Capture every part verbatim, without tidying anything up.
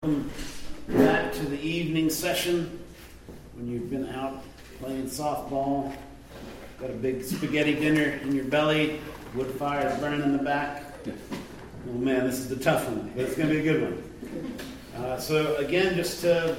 Welcome back to the evening session when you've been out playing softball, got a big spaghetti dinner in your belly, wood fire burning in the back. Oh man, this is the tough one, but it's going to be a good one. Uh, so again, just to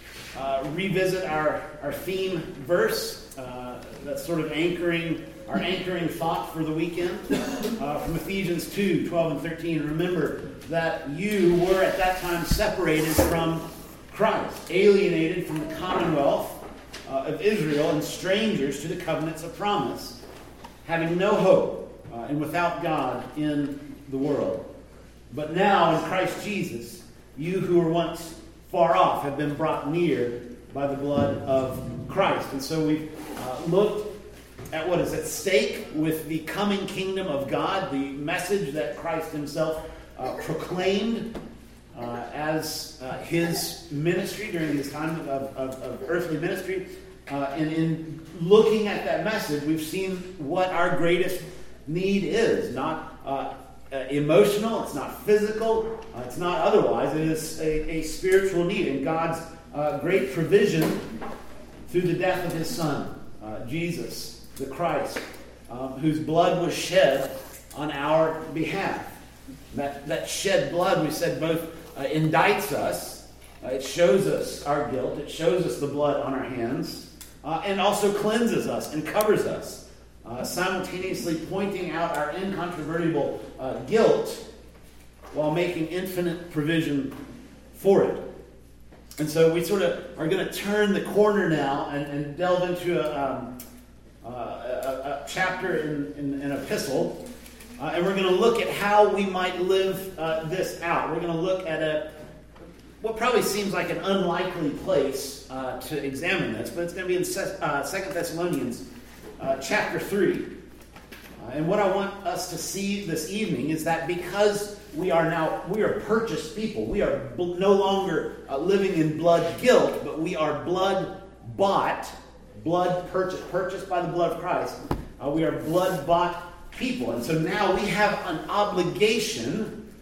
uh, revisit our, our theme verse, uh, that's sort of anchoring our anchoring thought for the weekend uh, from Ephesians two, twelve and thirteen. Remember that you were at that time separated from Christ, alienated from the commonwealth uh, of Israel, and strangers to the covenants of promise, having no hope uh, and without God in the world. But now in Christ Jesus, you who were once far off have been brought near by the blood of Christ. And so we've uh, looked at what is at stake with the coming kingdom of God, the message that Christ himself uh, proclaimed uh, as uh, his ministry during his time of, of, of earthly ministry. Uh, and in looking at that message, we've seen what our greatest need is. Not uh, uh, emotional, it's not physical, uh, it's not otherwise. It is a, a spiritual need. And God's uh, great provision through the death of his Son, uh, Jesus, the Christ, um, whose blood was shed on our behalf. That, that shed blood, we said, both uh, indicts us, uh, it shows us our guilt, it shows us the blood on our hands, uh, and also cleanses us and covers us, uh, simultaneously pointing out our incontrovertible uh, guilt while making infinite provision for it. And so we sort of are going to turn the corner now and, and delve into a, um, uh, a, a chapter in, in an epistle. Uh, and we're going to look at how we might live uh, this out. We're going to look at a what probably seems like an unlikely place uh, to examine this, but it's going to be in uh, Second Thessalonians uh, chapter three. Uh, and what I want us to see this evening is that because we are now, we are purchased people, we are bl- no longer uh, living in blood guilt, but we are blood bought, blood purchased, purchased by the blood of Christ. Uh, we are blood bought people. And so now we have an obligation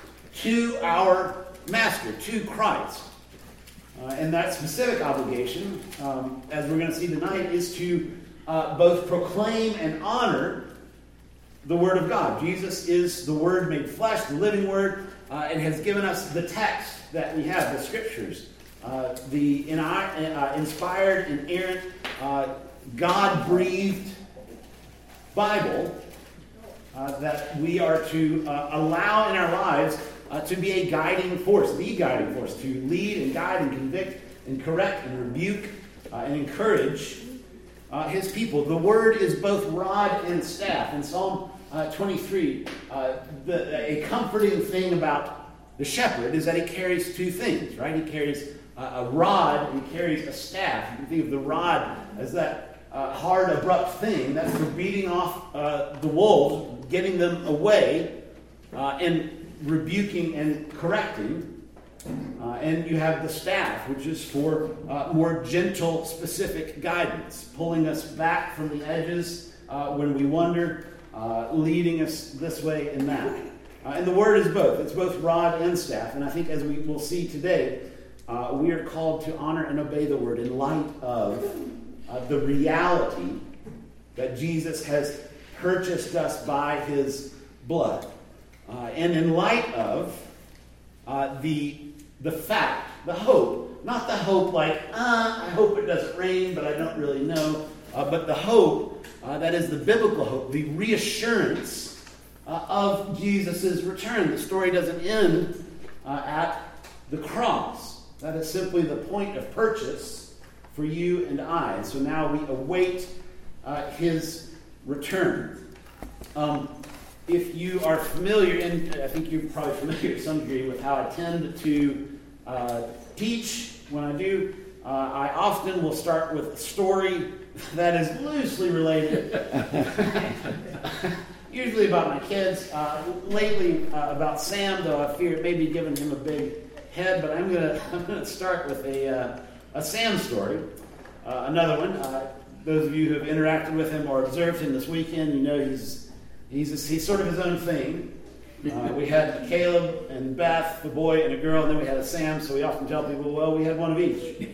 to our master, to Christ. Uh, and that specific obligation, um, as we're going to see tonight, is to uh, both proclaim and honor the Word of God. Jesus is the Word made flesh, the living Word, uh, and has given us the text that we have, the Scriptures, uh, the in, uh, inspired, inerrant, uh, God-breathed Bible Uh, that we are to uh, allow in our lives uh, to be a guiding force, the guiding force, to lead and guide and convict and correct and rebuke uh, and encourage uh, his people. The word is both rod and staff. In Psalm uh, twenty-three, uh, the, a comforting thing about the shepherd is that he carries two things, right? He carries uh, a rod and he carries a staff. You can think of the rod as that Uh, hard, abrupt thing that's for beating off uh, the wolves, getting them away, uh, and rebuking and correcting. Uh, and you have the staff, which is for uh, more gentle, specific guidance, pulling us back from the edges uh, when we wander, uh, leading us this way and that. Uh, and the word is both. It's both rod and staff. And I think as we will see today, uh, we are called to honor and obey the word in light of Uh, the reality that Jesus has purchased us by his blood. Uh, and in light of uh, the the fact, the hope, not the hope like, uh, I hope it doesn't rain, but I don't really know, uh, but the hope uh, that is the biblical hope, the reassurance uh, of Jesus' return. The story doesn't end uh, at the cross. That is simply the point of purchase for you and I. And so now we await uh, his return. Um, if you are familiar, and I think you're probably familiar to some degree with how I tend to uh, teach when I do, uh, I often will start with a story that is loosely related, usually about my kids. Uh, lately uh, about Sam, though I fear it may be giving him a big head, but I'm going I'm to start with a... Uh, A Sam story. Uh, another one. Uh, those of you who have interacted with him or observed him this weekend, you know he's he's a, he's sort of his own thing. Uh, we had Caleb and Beth, the boy and a girl, and then we had a Sam, so we often tell people, well, we had one of each.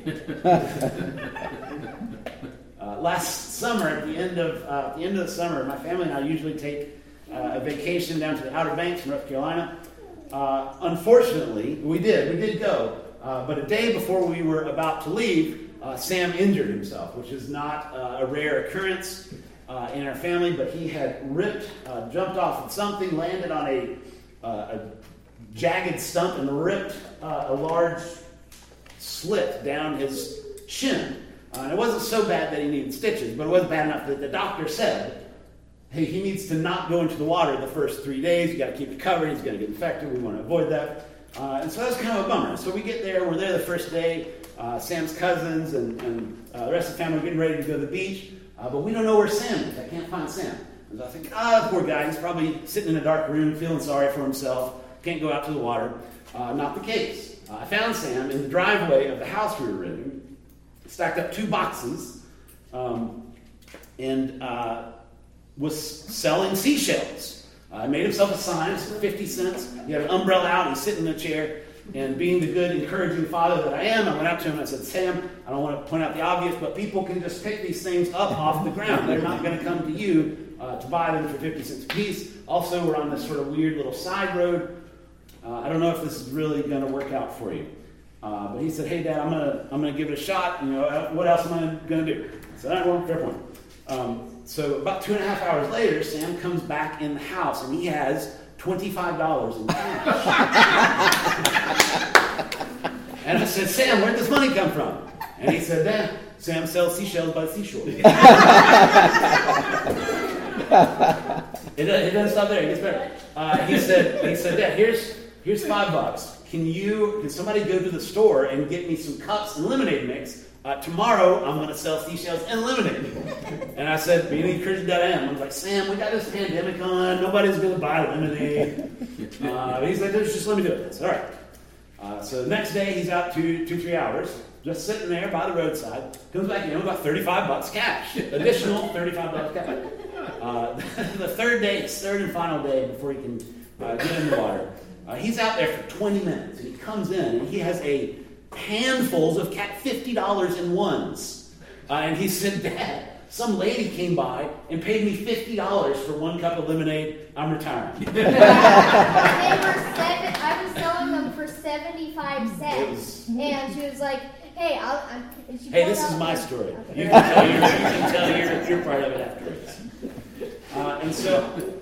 uh, last summer, at the end of uh, at the end of the summer, my family and I usually take uh, a vacation down to the Outer Banks in North Carolina. Uh, unfortunately, we did. We did go. Uh, but a day before we were about to leave, uh, Sam injured himself, which is not uh, a rare occurrence uh, in our family, but he had ripped, uh, jumped off of something, landed on a, uh, a jagged stump, and ripped uh, a large slit down his shin. Uh, and it wasn't so bad that he needed stitches, but it was bad enough that the doctor said, hey, he needs to not go into the water the first three days. You got to keep it covered. He's going to get infected. We want to avoid that. Uh, and so that was kind of a bummer. So we get there. We're there the first day. Uh, Sam's cousins and, and uh, the rest of the family are getting ready to go to the beach. Uh, but we don't know where Sam is. I can't find Sam. And so I think, ah, poor guy. He's probably sitting in a dark room feeling sorry for himself. Can't go out to the water. Uh, not the case. Uh, I found Sam in the driveway of the house we were renting. Stacked up two boxes. Um, and... Uh, was selling seashells. Uh, made himself a sign, fifty cents. He had an umbrella out, he's sitting in a chair, and being the good, encouraging father that I am, I went up to him and I said, Sam, I don't want to point out the obvious, but people can just pick these things up off the ground. They're not going to come to you uh, to buy them for fifty cents a piece. Also, we're on this sort of weird little side road. Uh, I don't know if this is really going to work out for you. Uh, but he said, hey, Dad, I'm going to I'm gonna give it a shot. You know, what else am I going to do? I said, all right, well, fair point. Um, So about two and a half hours later, Sam comes back in the house, and he has twenty-five dollars in cash. And I said, Sam, where'd this money come from? And he said, Dad, Sam sells seashells by the seashore. it, it doesn't stop there. It gets better. Uh, he said, he said, Dad, here's here's five bucks. Can you, can somebody go to the store and get me some cups and lemonade mix? Uh, tomorrow, I'm going to sell seashells and lemonade. And I said, being the encouraging that I am, I was like, Sam, we got this pandemic on. Nobody's going to buy lemonade. Uh, he's like, just let me do it. I said, all right. Uh, so the next day, he's out two, two, three hours, just sitting there by the roadside. Comes back in with about thirty-five bucks cash. Additional thirty-five bucks cash. Uh, the third day, his third and final day before he can uh, get in the water, uh, he's out there for twenty minutes. And he comes in, and he has a handfuls of fifty dollars in ones. Uh, and he said, Dad, some lady came by and paid me fifty dollars for one cup of lemonade. I'm retiring. They were seven, I was selling them for seventy-five cents. And she was like, hey, I'll... I'm, and she hey, this is my story. Okay. You can tell, your, you can tell your, your part of it afterwards. Uh, and so,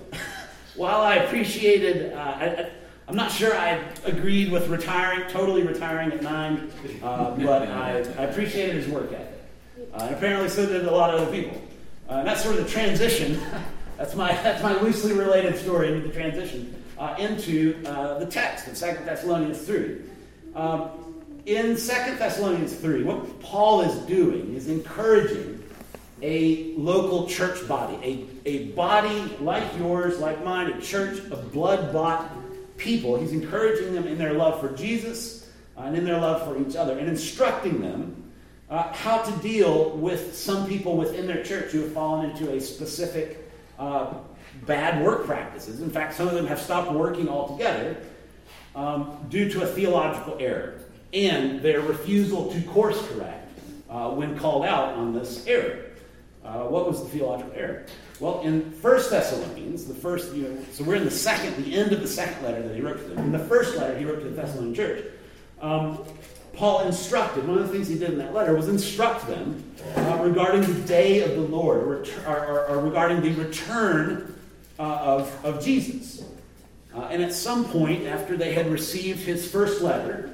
while I appreciated... Uh, I, I, I'm not sure I agreed with retiring, totally retiring at nine, uh, but I, I appreciated his work ethic. Uh, and apparently so did a lot of other people. Uh, and that's sort of the transition. that's my that's my loosely related story into the transition uh, into uh, the text in Second Thessalonians three. Um, in Second Thessalonians three, what Paul is doing is encouraging a local church body, a, a body like yours, like mine, a church of blood-bought people. He's encouraging them in their love for Jesus uh, and in their love for each other, and instructing them uh, how to deal with some people within their church who have fallen into a specific uh, bad work practices. In fact, some of them have stopped working altogether um, due to a theological error and their refusal to course correct uh, when called out on this error. Uh, what was the theological error? Well, in First Thessalonians, the first, you know, so we're in the second, the end of the second letter that he wrote to them. In the first letter he wrote to the Thessalonian church, um, Paul instructed, one of the things he did in that letter was instruct them uh, regarding the day of the Lord, or, or, or, or regarding the return uh, of, of Jesus. Uh, and at some point, after they had received his first letter,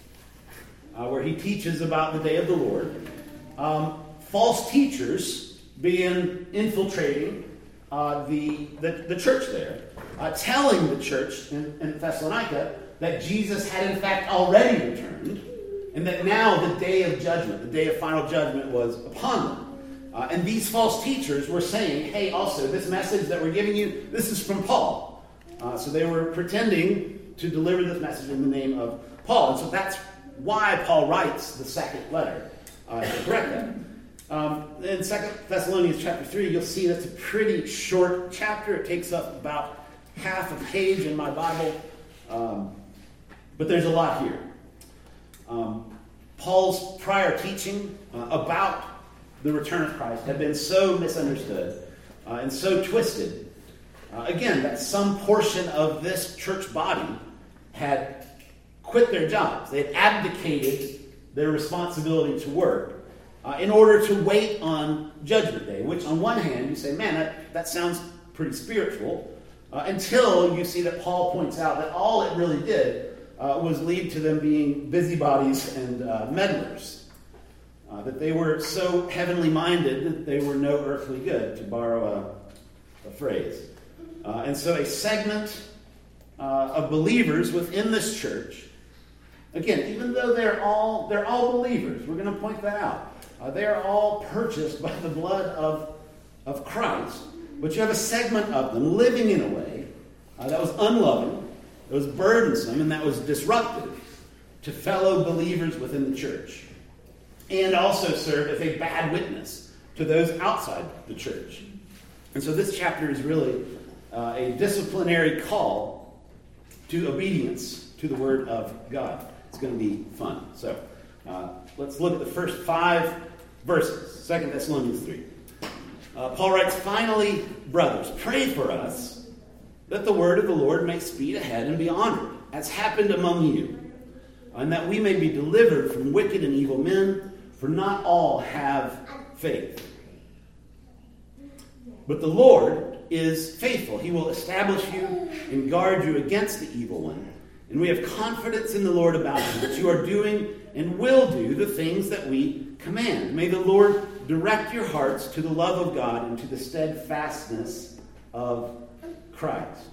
uh, where he teaches about the day of the Lord, um, false teachers began infiltrating uh, the, the, the church there, uh, telling the church in, in Thessalonica that Jesus had in fact already returned, and that now the day of judgment, the day of final judgment, was upon them. Uh, and these false teachers were saying, hey, also, this message that we're giving you, this is from Paul. Uh, so they were pretending to deliver this message in the name of Paul. And so that's why Paul writes the second letter uh, to correct that. Um, in Second Thessalonians chapter three, you'll see that's a pretty short chapter. It takes up about half a page in my Bible, um, but there's a lot here. Um, Paul's prior teaching uh, about the return of Christ had been so misunderstood uh, and so twisted. Uh, again, that some portion of this church body had quit their jobs. They had abdicated their responsibility to work uh, in order to wait on Judgment Day, which on one hand you say, man, that, that sounds pretty spiritual, uh, until you see that Paul points out that all it really did uh, was lead to them being busybodies and uh, meddlers. Uh, that they were so heavenly minded that they were no earthly good, to borrow a, a phrase. Uh, and so a segment uh, of believers within this church, again, even though they're all they're all believers, we're going to point that out. Uh, they are all purchased by the blood of, of Christ, but you have a segment of them living in a way uh, that was unloving, that was burdensome, and that was disruptive to fellow believers within the church, and also served as a bad witness to those outside the church. And so this chapter is really uh, a disciplinary call to obedience to the Word of God. It's going to be fun. So uh, let's look at the first five verses. Second Thessalonians three. Uh, Paul writes, "Finally, brothers, pray for us that the word of the Lord may speed ahead and be honored, as happened among you, and that we may be delivered from wicked and evil men, for not all have faith. But the Lord is faithful. He will establish you and guard you against the evil one. And we have confidence in the Lord about you, that you are doing and will do the things that we command. May the Lord direct your hearts to the love of God and to the steadfastness of Christ."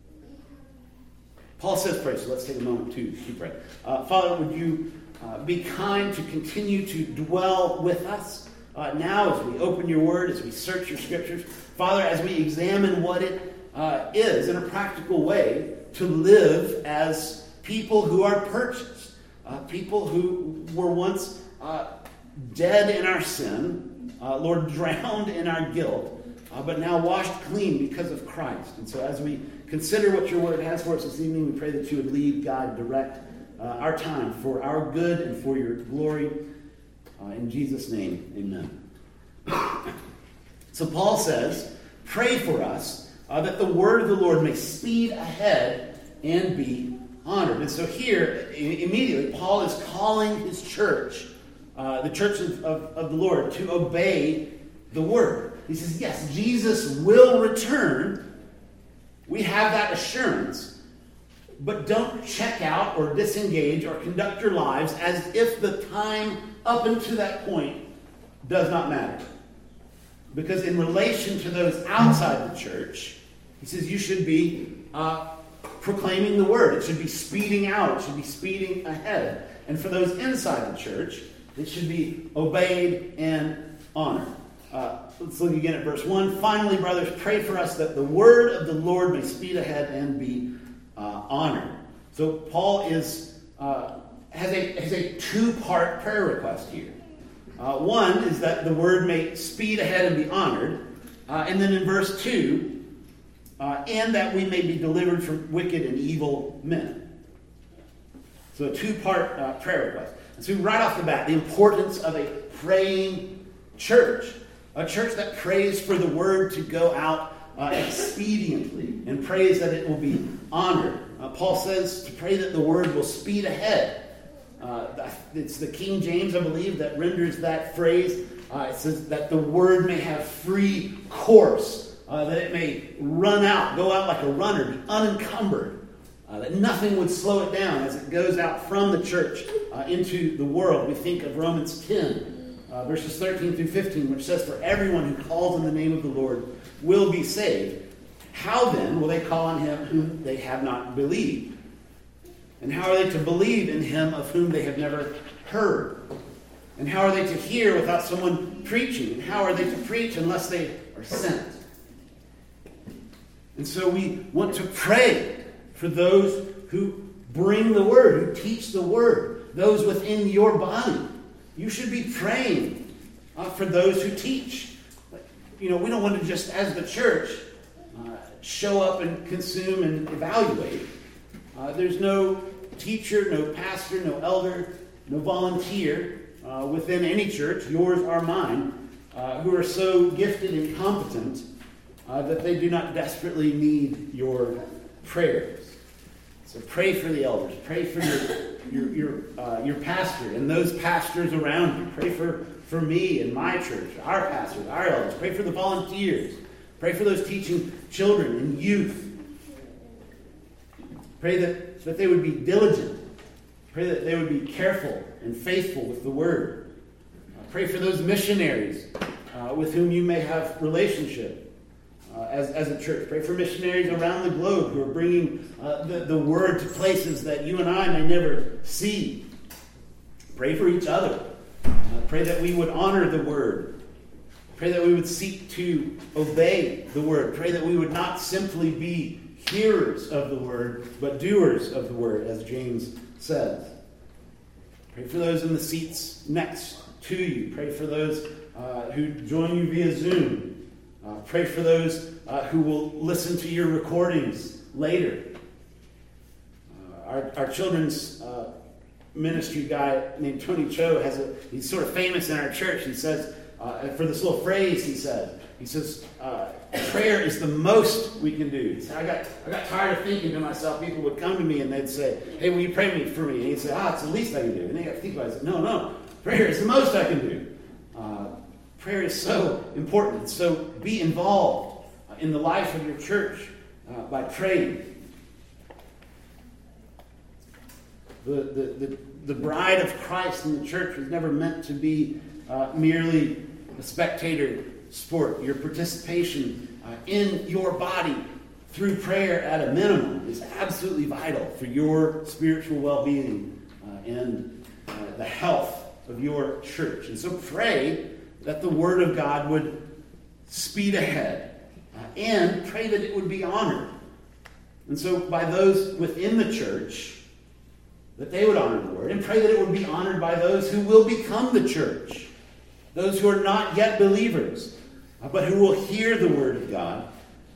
Paul says pray, so let's take a moment to, to pray. Uh, Father, would you uh, be kind to continue to dwell with us uh, now as we open your word, as we search your scriptures. Father, as we examine what it uh, is in a practical way to live as people who are purchased, uh, people who were once uh, dead in our sin, uh, Lord, drowned in our guilt, uh, but now washed clean because of Christ. And so as we consider what your word has for us this evening, we pray that you would lead, guide, direct uh, our time for our good and for your glory. Uh, in Jesus' name, amen. So Paul says, pray for us uh, that the word of the Lord may speed ahead and be honored. And so here, immediately, Paul is calling his church, uh, the church of, of, of the Lord, to obey the word. He says, yes, Jesus will return. We have that assurance. But don't check out or disengage or conduct your lives as if the time up until that point does not matter. Because in relation to those outside the church, he says you should be uh, proclaiming the word. It should be speeding out. It should be speeding ahead. And for those inside the church, it should be obeyed and honored. Uh, let's look again at verse one. "Finally, brothers, pray for us that the word of the Lord may speed ahead and be uh, honored." So Paul is uh, has a has a two-part prayer request here. Uh, one is that the word may speed ahead and be honored. Uh, and then in verse two, uh, and that we may be delivered from wicked and evil men. So a two-part uh, prayer request. And so right off the bat, the importance of a praying church. A church that prays for the word to go out uh, expediently and prays that it will be honored. Uh, Paul says to pray that the word will speed ahead. Uh, it's the King James, I believe, that renders that phrase. Uh, it says that the word may have free course, uh, that it may run out, go out like a runner, be unencumbered, uh, that nothing would slow it down as it goes out from the church uh, into the world. We think of Romans ten. Uh, verses thirteen through fifteen, which says, "For everyone who calls on the name of the Lord will be saved. How then will they call on him whom they have not believed? And how are they to believe in him of whom they have never heard? And how are they to hear without someone preaching? And how are they to preach unless they are sent?" And so we want to pray for those who bring the word, who teach the word, those within your body. You should be praying uh, for those who teach. You know, we don't want to just, as the church, uh, show up and consume and evaluate. Uh, there's no teacher, no pastor, no elder, no volunteer uh, within any church, yours or mine, uh, who are so gifted and competent uh, that they do not desperately need your prayers. So pray for the elders. Pray for your your your, uh, your pastor and those pastors around you. Pray for, for me and my church, our pastors, our elders. Pray for the volunteers. Pray for those teaching children and youth. Pray that, that they would be diligent. Pray that they would be careful and faithful with the word. Uh, pray for those missionaries uh, with whom you may have relationship. Uh, as, as a church. Pray for missionaries around the globe who are bringing uh, the, the word to places that you and I may never see. Pray for each other. Uh, pray that we would honor the word. Pray that we would seek to obey the word. Pray that we would not simply be hearers of the word, but doers of the word, as James says. Pray for those in the seats next to you. Pray for those uh, who join you via Zoom. Uh, pray for those uh, who will listen to your recordings later. Uh, our, our children's uh, ministry guy named Tony Cho has a. He's sort of famous in our church. He says uh, for this little phrase. He said. He says uh, prayer is the most we can do. He said, I got I got tired of thinking to myself. People would come to me and they'd say, "Hey, will you pray for me?" And he'd say, "Ah, it's the least I can do." And they got to think about it. I said, no, no, prayer is the most I can do. Uh, Prayer is so important. So be involved in the life of your church uh, by praying. The, the, the, the bride of Christ in the church was never meant to be uh, merely a spectator sport. Your participation uh, in your body through prayer at a minimum is absolutely vital for your spiritual well-being uh, and uh, the health of your church. And so pray that the Word of God would speed ahead, uh, and pray that it would be honored. And so by those within the church, that they would honor the Word, and pray that it would be honored by those who will become the church, those who are not yet believers, uh, but who will hear the Word of God,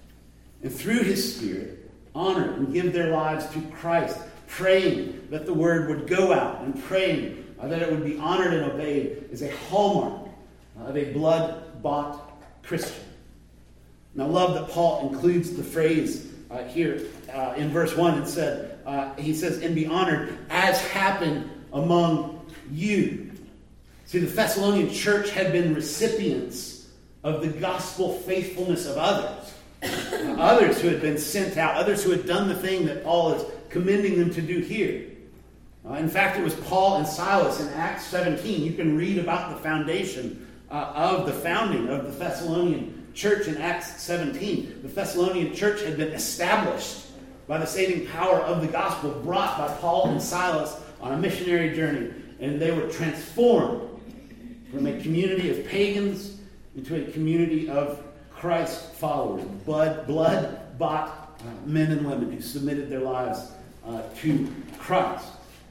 and through His Spirit, honor and give their lives to Christ, praying that the Word would go out, and praying uh, that it would be honored and obeyed is a hallmark of a blood-bought Christian. And I love that Paul includes the phrase uh, here uh, in verse one. It said, uh, he says, and be honored as happened among you. See, the Thessalonian church had been recipients of the gospel faithfulness of others. Uh, others who had been sent out, others who had done the thing that Paul is commending them to do here. Uh, in fact, it was Paul and Silas in Acts seventeen. You can read about the foundation Uh, of the founding of the Thessalonian church in Acts seventeen. The Thessalonian church had been established by the saving power of the gospel brought by Paul and Silas on a missionary journey. And they were transformed from a community of pagans into a community of Christ followers. Blood, blood-bought uh, men and women who submitted their lives uh, to Christ.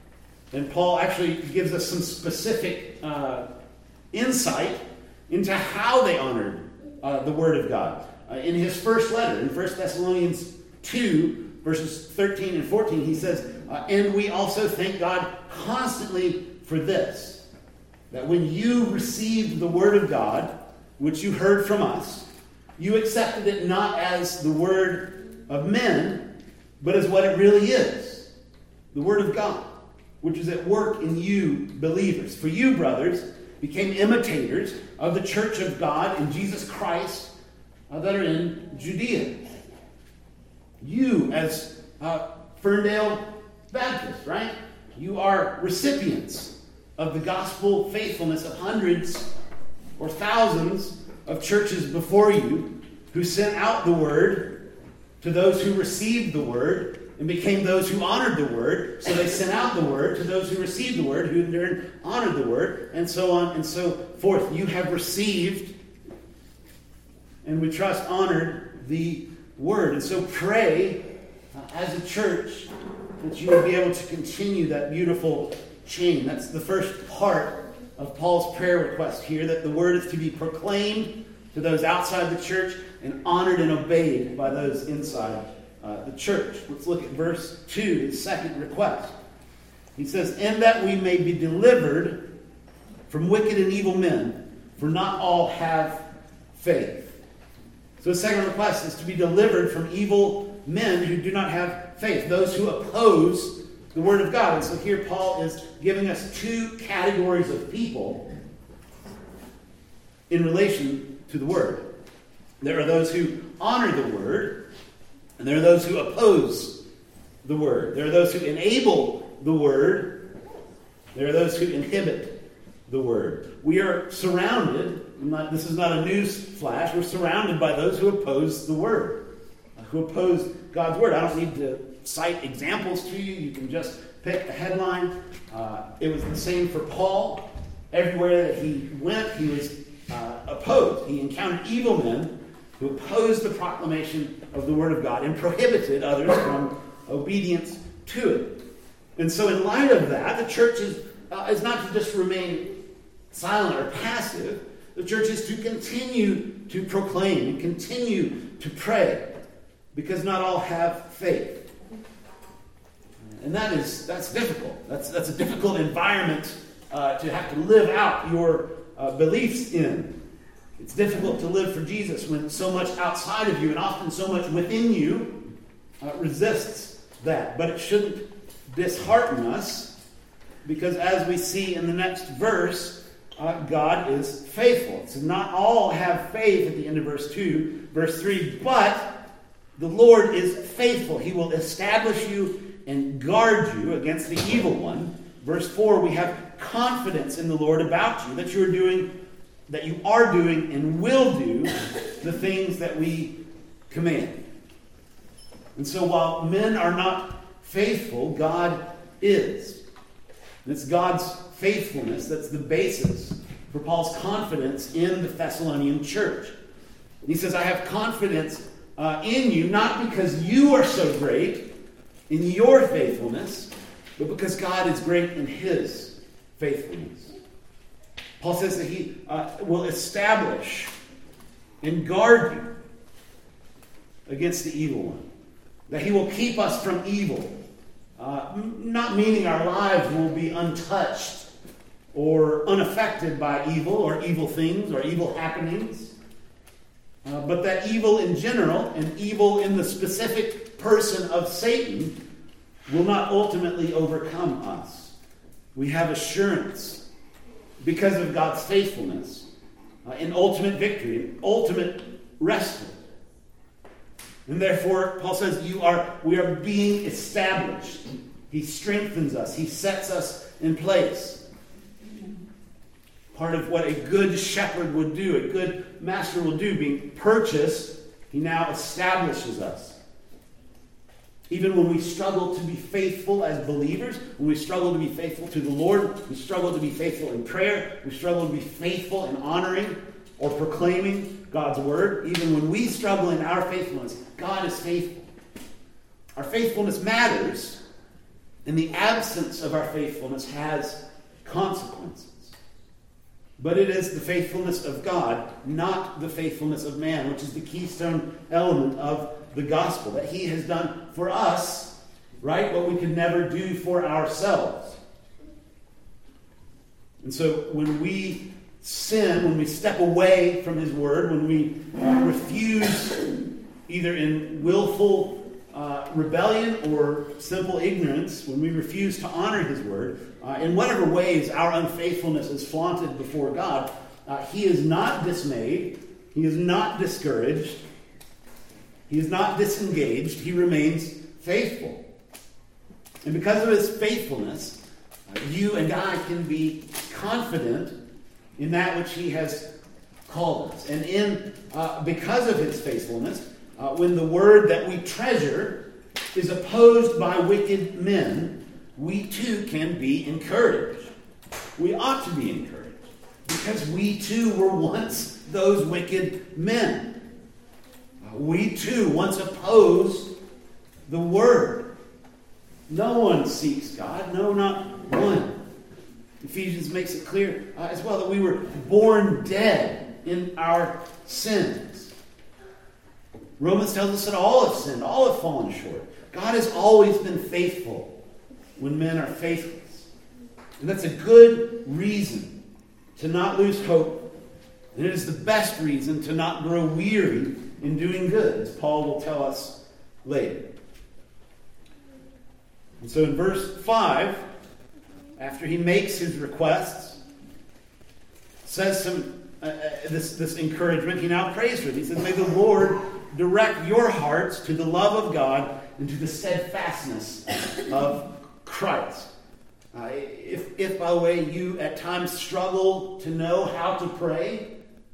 And Paul actually gives us some specific uh, insight into how they honored uh, the Word of God. Uh, in his first letter, in First Thessalonians two, verses thirteen and fourteen, he says, uh, and we also thank God constantly for this, that when you received the Word of God, which you heard from us, you accepted it not as the word of men, but as what it really is, the Word of God, which is at work in you believers. For you, brothers, became imitators of the church of God in Jesus Christ uh, that are in Judea. You, as uh, Ferndale Baptist, right? You are recipients of the gospel faithfulness of hundreds or thousands of churches before you who sent out the word to those who received the word and became those who honored the word. So they sent out the word to those who received the word, who in turn honored the word, and so on and so forth. You have received, and we trust honored, the word. And so pray uh, as a church that you will be able to continue that beautiful chain. That's the first part of Paul's prayer request here, that the word is to be proclaimed to those outside the church and honored and obeyed by those inside uh, the church. Let's look at verse two, his second request. He says, "And that we may be delivered from wicked and evil men, for not all have faith." So his second request is to be delivered from evil men who do not have faith, those who oppose the Word of God. And so here Paul is giving us two categories of people in relation to the Word. There are those who honor the Word, and there are those who oppose the Word. There are those who enable the Word. There are those who inhibit the Word. We are surrounded, not, this is not a news flash, we're surrounded by those who oppose the Word, who oppose God's Word. I don't need to cite examples to you. You can just pick the headline. Uh, it was the same for Paul. Everywhere that he went, he was uh, opposed. He encountered evil men who opposed the proclamation of the Word of God and prohibited others from obedience to it. And so in light of that, the church is, uh, is not to just remain silent or passive. The church is to continue to proclaim and continue to pray, because not all have faith. And that is that's difficult. That's that's a difficult environment uh, to have to live out your uh, beliefs in. It's difficult to live for Jesus when so much outside of you and often so much within you uh, resists that. But it shouldn't dishearten us, because as we see in the next verse, uh, God is faithful. So not all have faith at the end of verse two. Verse three, but the Lord is faithful. He will establish you and guard you against the evil one. Verse four, we have confidence in the Lord about you, that you are doing, that you are doing and will do the things that we command. And so while men are not faithful, God is. And it's God's faithfulness that's the basis for Paul's confidence in the Thessalonian church. And he says, I have confidence uh, in you, not because you are so great in your faithfulness, but because God is great in his faithfulness. Paul says that he uh, will establish and guard you against the evil one. That he will keep us from evil. Uh, not meaning our lives will be untouched or unaffected by evil or evil things or evil happenings. Uh, but that evil in general and evil in the specific person of Satan will not ultimately overcome us. We have assurance because of God's faithfulness uh, in ultimate victory, in ultimate respite. And therefore, Paul says, "You are. we are being established." He strengthens us. He sets us in place. Part of what a good shepherd would do, a good master will do, being purchased, he now establishes us. Even when we struggle to be faithful as believers, when we struggle to be faithful to the Lord, we struggle to be faithful in prayer, we struggle to be faithful in honoring or proclaiming God's word, even when we struggle in our faithfulness, God is faithful. Our faithfulness matters, and the absence of our faithfulness has consequences. But it is the faithfulness of God, not the faithfulness of man, which is the keystone element of the gospel, that he has done for us, right, what we could never do for ourselves. And so when we sin, when we step away from his word, when we uh, refuse, either in willful uh, rebellion or simple ignorance, when we refuse to honor his word, uh, in whatever ways our unfaithfulness is flaunted before God, uh, he is not dismayed, he is not discouraged, he is not disengaged, he remains faithful. And because of his faithfulness, uh, you and I can be confident in that which he has called us. And in uh, because of his faithfulness, uh, when the word that we treasure is opposed by wicked men, we too can be encouraged. We ought to be encouraged, because we too were once those wicked men. Uh, we too once opposed the word. No one seeks God, no, not one. Ephesians makes it clear uh, as well that we were born dead in our sins. Romans tells us that all have sinned, all have fallen short. God has always been faithful when men are faithless. And that's a good reason to not lose hope. And it is the best reason to not grow weary in doing good, as Paul will tell us later. And so in verse five, after he makes his requests, says some uh, uh, this, this encouragement, he now prays for them. He says, may the Lord direct your hearts to the love of God and to the steadfastness of Christ. Uh, if, if, by the way, you at times struggle to know how to pray,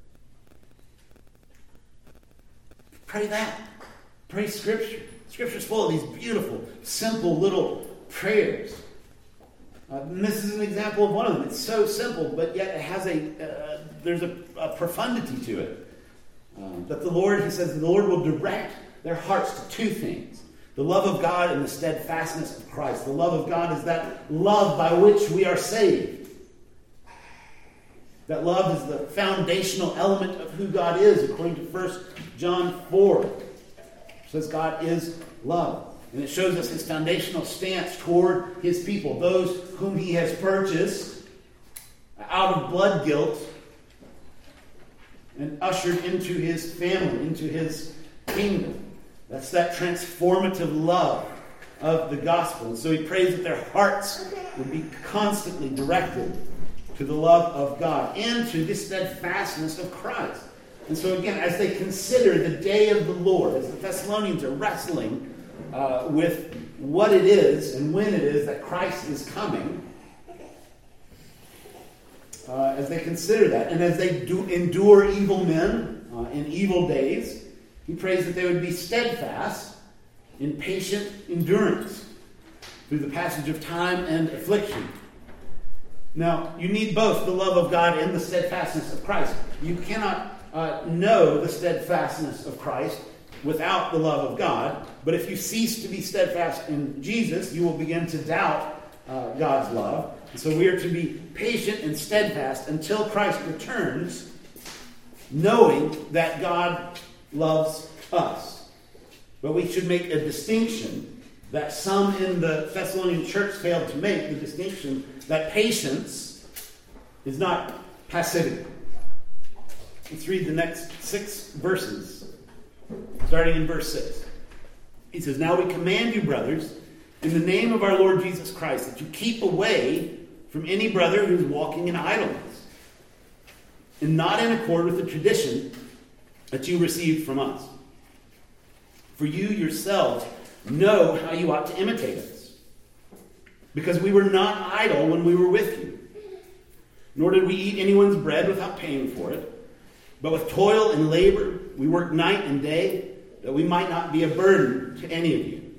pray that. Pray Scripture. Scripture's full of these beautiful, simple little prayers. Uh, and this is an example of one of them. It's so simple, but yet it has a, uh, there's a, a profundity to it. Um, that the Lord, he says, the Lord will direct their hearts to two things. The love of God and the steadfastness of Christ. The love of God is that love by which we are saved. That love is the foundational element of who God is, according to First John four. It says God is love. And it shows us his foundational stance toward his people, those whom he has purchased out of blood guilt and ushered into his family, into his kingdom. That's that transformative love of the gospel. And so he prays that their hearts would be constantly directed to the love of God and to the steadfastness of Christ. And so again, as they consider the day of the Lord, as the Thessalonians are wrestling uh, with what it is and when it is that Christ is coming, uh, as they consider that, and as they do endure evil men uh, in evil days, he prays that they would be steadfast in patient endurance through the passage of time and affliction. Now, you need both the love of God and the steadfastness of Christ. You cannot uh, know the steadfastness of Christ without the love of God. But if you cease to be steadfast in Jesus, you will begin to doubt uh, God's love. And so we are to be patient and steadfast until Christ returns, knowing that God loves us. But we should make a distinction that some in the Thessalonian church failed to make, the distinction that patience is not passivity. Let's read the next six verses, starting in verse six. He says, now we command you, brothers, in the name of our Lord Jesus Christ, that you keep away from any brother who is walking in idleness, and not in accord with the tradition that you received from us. For you yourselves know how you ought to imitate us, because we were not idle when we were with you, nor did we eat anyone's bread without paying for it, but with toil and labor we worked night and day, that we might not be a burden to any of you.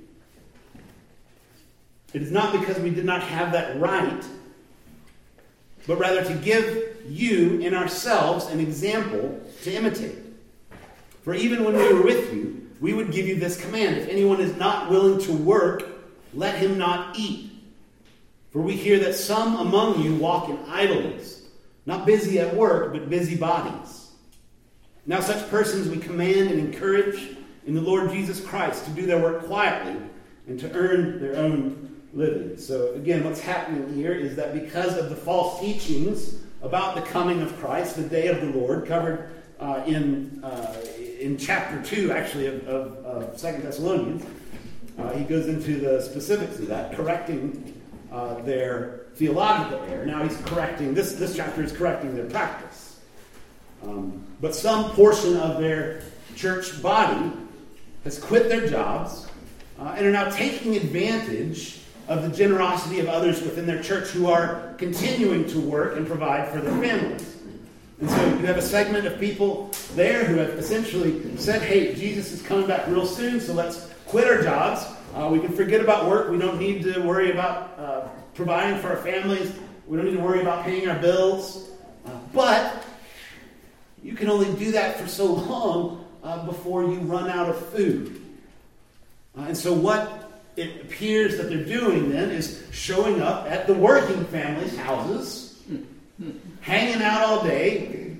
It is not because we did not have that right, but rather to give you in ourselves an example to imitate. For even when we were with you, we would give you this command: if anyone is not willing to work, let him not eat. For we hear that some among you walk in idleness, not busy at work, but busy bodies. Now such persons we command and encourage in the Lord Jesus Christ to do their work quietly and to earn their own living. So again, what's happening here is that because of the false teachings about the coming of Christ, the day of the Lord, covered uh, in uh, in chapter two, actually, of, of, of Second Thessalonians, uh, he goes into the specifics of that, correcting uh, their theological error. Now he's correcting, this, this chapter is correcting their practice. Um, but some portion of their church body has quit their jobs uh, and are now taking advantage of the generosity of others within their church who are continuing to work and provide for their families. And so you have a segment of people there who have essentially said, hey, Jesus is coming back real soon, so let's quit our jobs. Uh, we can forget about work. We don't need to worry about uh, providing for our families. We don't need to worry about paying our bills. Uh, but you can only do that for so long uh, before you run out of food. Uh, and so what it appears that they're doing then is showing up at the working families' houses, hanging out all day,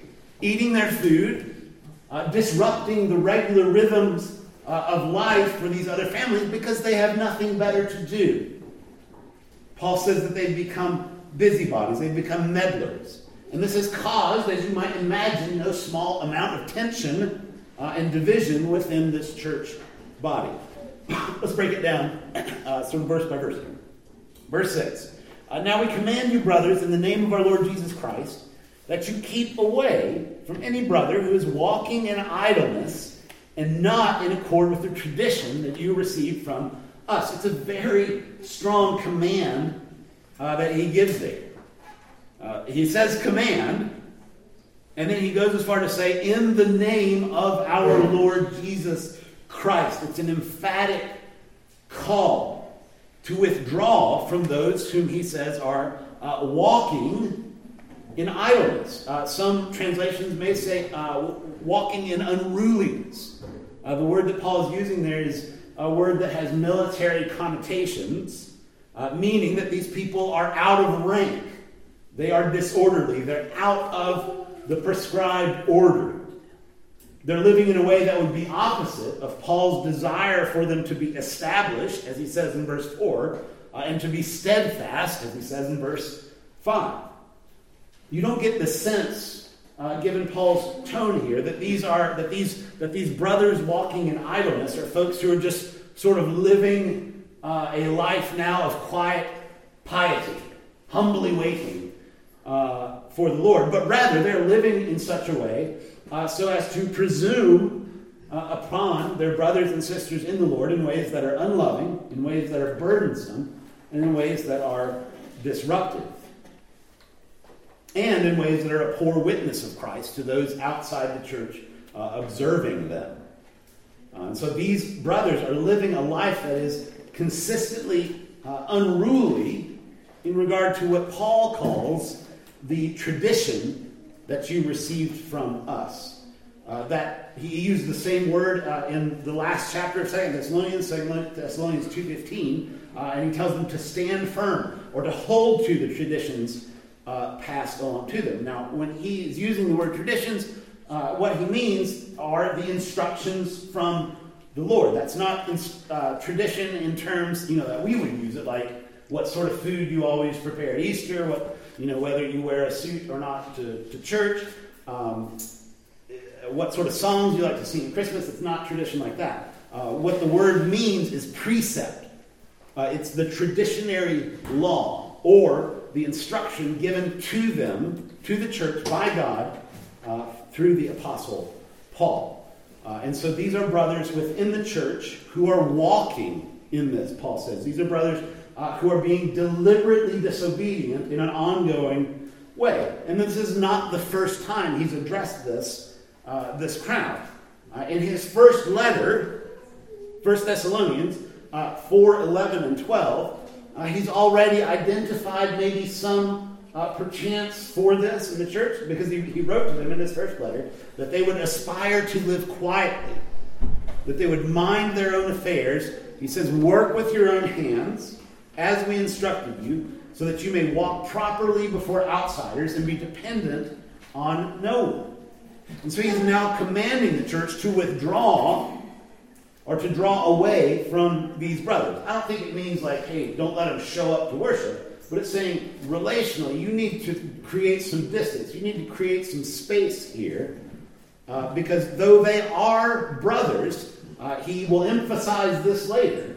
eating their food, uh, disrupting the regular rhythms uh, of life for these other families because they have nothing better to do. Paul says that they've become busybodies, they've become meddlers. And this has caused, as you might imagine, no small amount of tension uh, and division within this church body. Let's break it down uh, sort of verse by verse. Verse six. Uh, now we command you, brothers, in the name of our Lord Jesus Christ, that you keep away from any brother who is walking in idleness and not in accord with the tradition that you received from us. It's a very strong command uh, that he gives there. Uh, he says command, and then he goes as far to say, in the name of our Lord Jesus Christ. It's an emphatic call to withdraw from those whom he says are uh, walking in idleness. Uh, some translations may say uh, walking in unruliness. Uh, the word that Paul is using there is a word that has military connotations, uh, meaning that these people are out of rank. They are disorderly. They're out of the prescribed order. They're living in a way that would be opposite of Paul's desire for them to be established, as he says in verse four, uh, and to be steadfast, as he says in verse five. You don't get the sense, uh, given Paul's tone here, that these are that these that these brothers walking in idleness are folks who are just sort of living uh, a life now of quiet piety, humbly waiting uh, for the Lord, but rather they're living in such a way uh, so as to presume uh, upon their brothers and sisters in the Lord in ways that are unloving, in ways that are burdensome, and in ways that are disruptive. And in ways that are a poor witness of Christ to those outside the church uh, observing them. Uh, and so these brothers are living a life that is consistently uh, unruly in regard to what Paul calls the tradition that you received from us. Uh, that he used the same word uh, in the last chapter of Second Thessalonians, Second Thessalonians two fifteen, uh, and he tells them to stand firm or to hold to the traditions Uh, passed on to them. Now, when he is using the word traditions, uh, what he means are the instructions from the Lord. That's not in, uh, tradition in terms, you know, that we would use it, like what sort of food you always prepare at Easter, what, you know, whether you wear a suit or not to, to church, um, what sort of songs you like to sing at Christmas. It's not tradition like that. Uh, what the word means is precept. Uh, it's the traditionary law, or the instruction given to them, to the church, by God, uh, through the Apostle Paul. Uh, and so these are brothers within the church who are walking in this, Paul says. These are brothers uh, who are being deliberately disobedient in an ongoing way. And this is not the first time he's addressed this, uh, this crowd. Uh, in his first letter, First Thessalonians uh, four, eleven, and twelve, Uh, he's already identified maybe some uh, perchance for this in the church, because he, he wrote to them in his first letter that they would aspire to live quietly, that they would mind their own affairs. He says, work with your own hands as we instructed you, so that you may walk properly before outsiders and be dependent on no one. And so he's now commanding the church to withdraw or to draw away from these brothers. I don't think it means like, hey, don't let them show up to worship. But it's saying, relationally, you need to create some distance. You need to create some space here. Uh, because though they are brothers, uh, he will emphasize this later.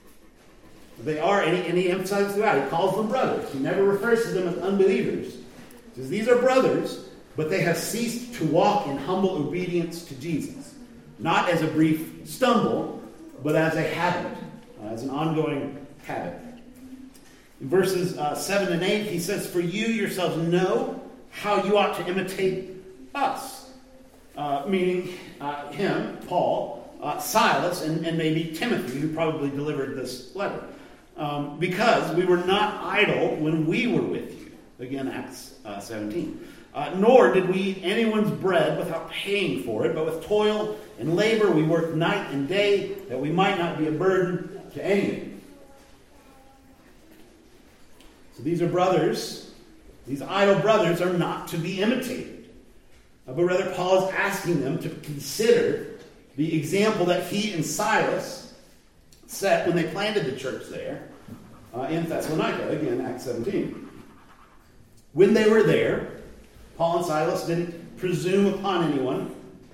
They are, and he, and he emphasizes throughout. He calls them brothers. He never refers to them as unbelievers. He says, these are brothers, but they have ceased to walk in humble obedience to Jesus. Not as a brief stumble, but as a habit, uh, as an ongoing habit. In verses uh, seven and eight, he says, for you yourselves know how you ought to imitate us. Uh, meaning uh, him, Paul, uh, Silas, and, and maybe Timothy, who probably delivered this letter. Um, because we were not idle when we were with you. Again, Acts uh, seventeen. Uh, nor did we eat anyone's bread without paying for it, but with toil and labor we worked night and day, that we might not be a burden to anyone. So these are brothers. These idle brothers are not to be imitated. uh, but rather Paul is asking them to consider the example that he and Silas set when they planted the church there uh, in Thessalonica, again, Acts seventeen. When they were there, Paul and Silas didn't presume upon anyone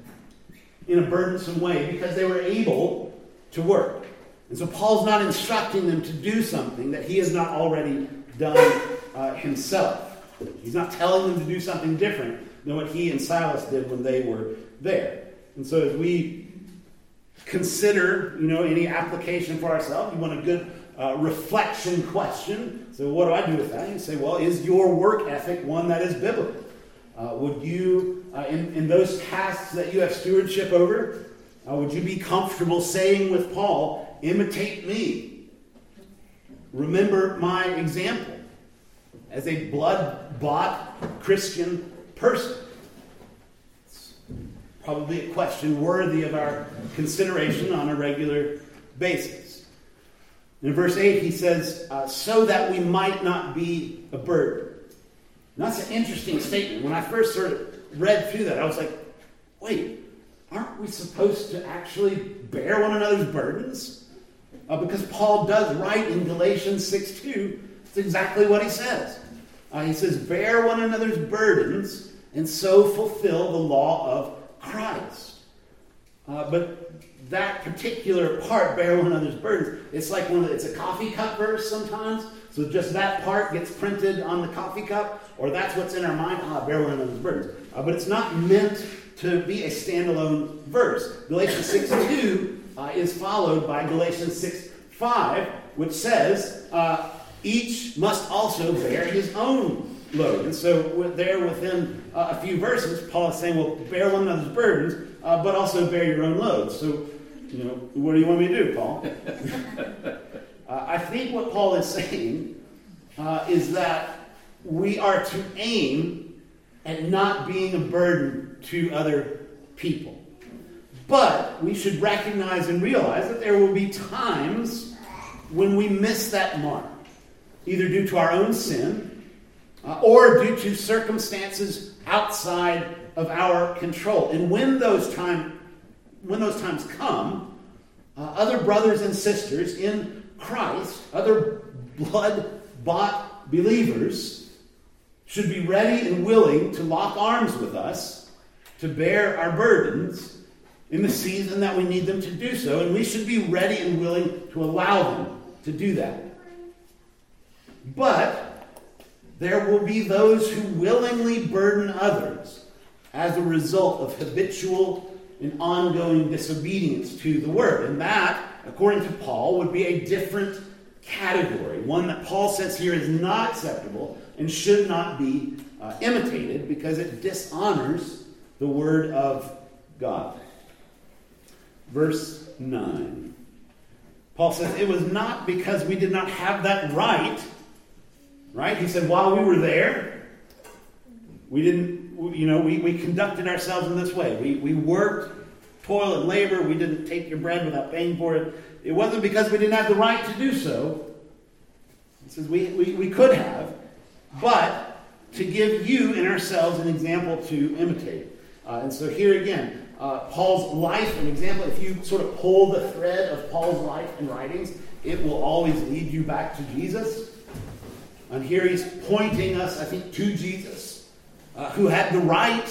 in a burdensome way because they were able to work. And so Paul's not instructing them to do something that he has not already done uh, himself. He's not telling them to do something different than what he and Silas did when they were there. And so as we consider, you know, any application for ourselves, you want a good uh, reflection question. So what do I do with that? You say, well, is your work ethic one that is biblical? Uh, would you, uh, in, in those tasks that you have stewardship over, uh, would you be comfortable saying with Paul, imitate me? Remember my example as a blood-bought Christian person? It's probably a question worthy of our consideration on a regular basis. In verse eight, he says, uh, so that we might not be a burden. And that's an interesting statement. When I first sort of read through that, I was like, wait, aren't we supposed to actually bear one another's burdens? Uh, because Paul does write in Galatians six two, it's exactly what he says. Uh, he says, bear one another's burdens and so fulfill the law of Christ. Uh, but that particular part, bear one another's burdens, it's like one of the, it's a coffee cup verse sometimes. So just that part gets printed on the coffee cup, or that's what's in our mind, ah, bear one another's burdens. Uh, but it's not meant to be a standalone verse. Galatians six two uh, is followed by Galatians six five, which says, uh, each must also bear his own load. And so there within uh, a few verses, Paul is saying, well, bear one another's burdens, uh, but also bear your own load. So, you know, what do you want me to do, Paul? uh, I think what Paul is saying uh, is that we are to aim at not being a burden to other people. But we should recognize and realize that there will be times when we miss that mark, either due to our own sin uh, or due to circumstances outside of our control. And when those time, when those times come, uh, other brothers and sisters in Christ, other blood-bought believers, should be ready and willing to lock arms with us to bear our burdens in the season that we need them to do so. And we should be ready and willing to allow them to do that. But there will be those who willingly burden others as a result of habitual and ongoing disobedience to the word. And that, according to Paul, would be a different category. One that Paul says here is not acceptable and should not be uh, imitated because it dishonors the word of God. Verse nine. Paul says, it was not because we did not have that right. Right? He said, while we were there, we didn't, you know, we, we conducted ourselves in this way. We, we worked, toil and labor. We didn't take your bread without paying for it. It wasn't because we didn't have the right to do so. He says we, we, we could have, but to give you and ourselves an example to imitate. Uh, and so here again, uh, Paul's life, an example, if you sort of pull the thread of Paul's life and writings, it will always lead you back to Jesus. And here he's pointing us, I think, to Jesus, uh, who had the right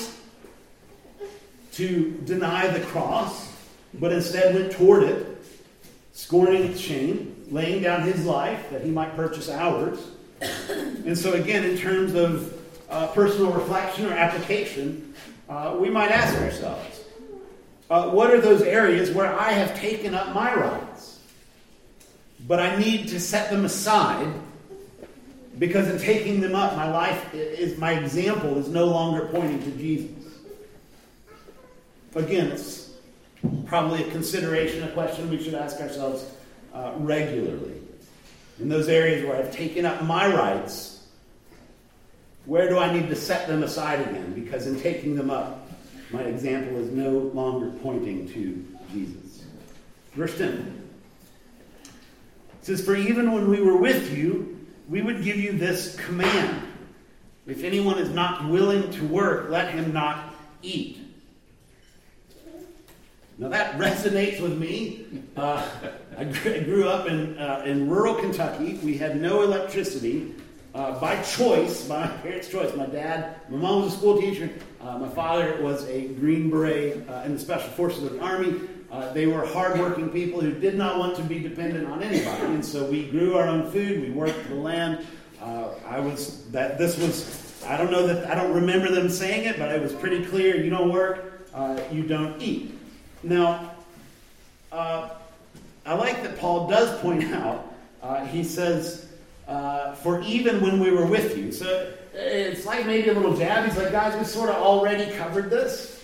to deny the cross, but instead went toward it, scorning its shame, laying down his life that he might purchase ours. And so again, in terms of uh, personal reflection or application, uh, we might ask ourselves, uh, what are those areas where I have taken up my rights, but I need to set them aside because in taking them up, my life is, my example is no longer pointing to Jesus. Again, it's probably a consideration, a question we should ask ourselves uh, regularly. In those areas where I've taken up my rights, where do I need to set them aside again? Because in taking them up, my example is no longer pointing to Jesus. Verse ten. It says, for even when we were with you, we would give you this command. If anyone is not willing to work, let him not eat. Now that resonates with me. Uh, I grew up in uh, in rural Kentucky. We had no electricity uh, by choice, by my parents' choice. My dad, my mom was a school teacher. Uh, my father was a Green Beret uh, in the Special Forces of the Army. Uh, they were hardworking people who did not want to be dependent on anybody, and so we grew our own food. We worked the land. Uh, I was that. This was. I don't know that. I don't remember them saying it, but it was pretty clear. You don't work, uh, you don't eat. Now, uh, I like that Paul does point out, uh, he says, uh, for even when we were with you. So it's like maybe a little jab. He's like, guys, we sort of already covered this.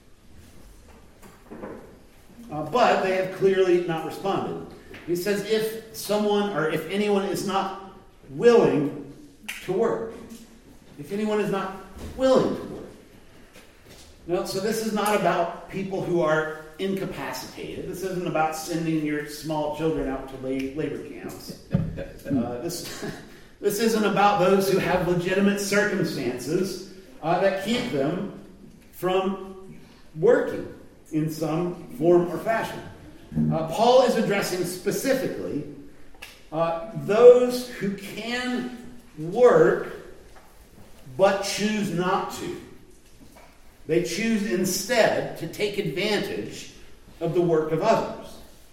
Uh, but they have clearly not responded. He says, if someone or if anyone is not willing to work. If anyone is not willing to work. No, so this is not about people who are incapacitated. This isn't about sending your small children out to labor camps. Uh, this, this isn't about those who have legitimate circumstances uh, that keep them from working in some form or fashion. Uh, Paul is addressing specifically uh, those who can work but choose not to. They choose instead to take advantage of the work of others.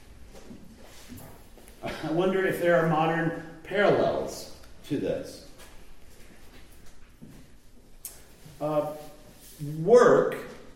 I wonder if there are modern parallels to this. Uh, work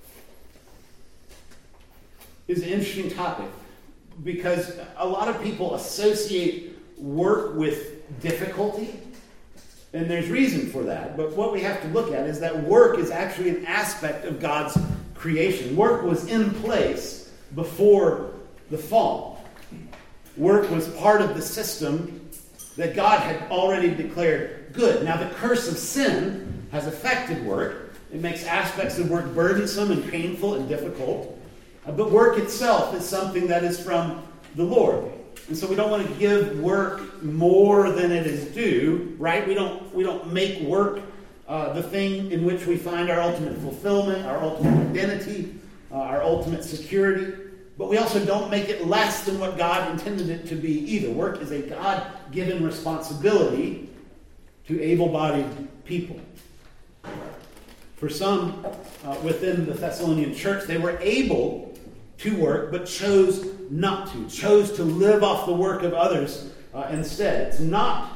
is an interesting topic because a lot of people associate work with difficulty. And there's reason for that. But what we have to look at is that work is actually an aspect of God's creation. Work was in place before the fall. Work was part of the system that God had already declared good. Now, the curse of sin has affected work. It makes aspects of work burdensome and painful and difficult. But work itself is something that is from the Lord. And so we don't want to give work more than it is due, right? We don't we don't make work uh, the thing in which we find our ultimate fulfillment, our ultimate identity, uh, our ultimate security. But we also don't make it less than what God intended it to be either. Work is a God-given responsibility to able-bodied people. For some uh, within the Thessalonian church, they were able to work, but chose not to, chose to live off the work of others uh, instead. It's not